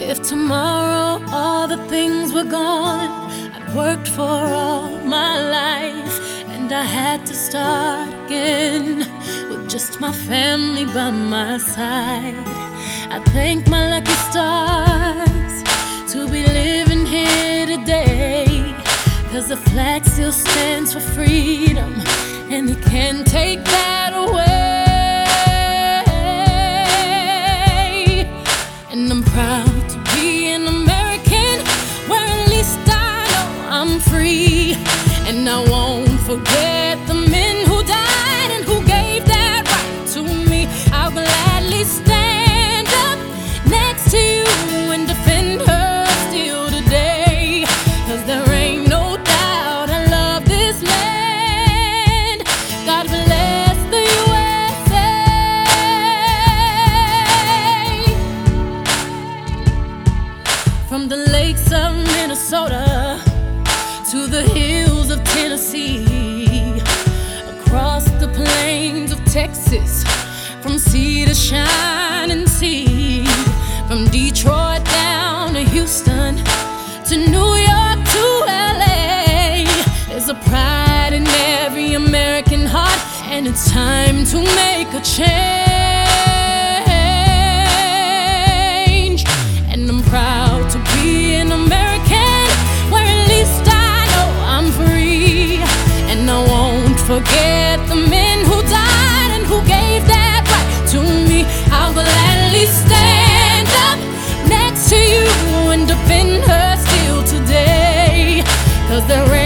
If tomorrow all the things were gone I'd worked for all my life, and I had to start again with just my family by my side, I thank my lucky stars to be living here today, 'cause the flag still stands for freedom, and you can't take that away. And I'm proud to be an American, where at least I know I'm free. And I won't forget the men who died and who gave that right to me. I'll gladly stand up next to you and defend her still today, 'cause there ain't no doubt I love this land. God bless the USA. From the lakes of Minnesota to the hills of Tennessee, across the plains of Texas, from sea to shining sea, from Detroit down to Houston, to New York to LA, there's a pride in every American heart, and it's time to make a change. And I'm proud to be an American, where at least I know I'm free. And I won't forget the men who died and who gave that right to me. I'll gladly stand up next to you and defend her still today, 'cause there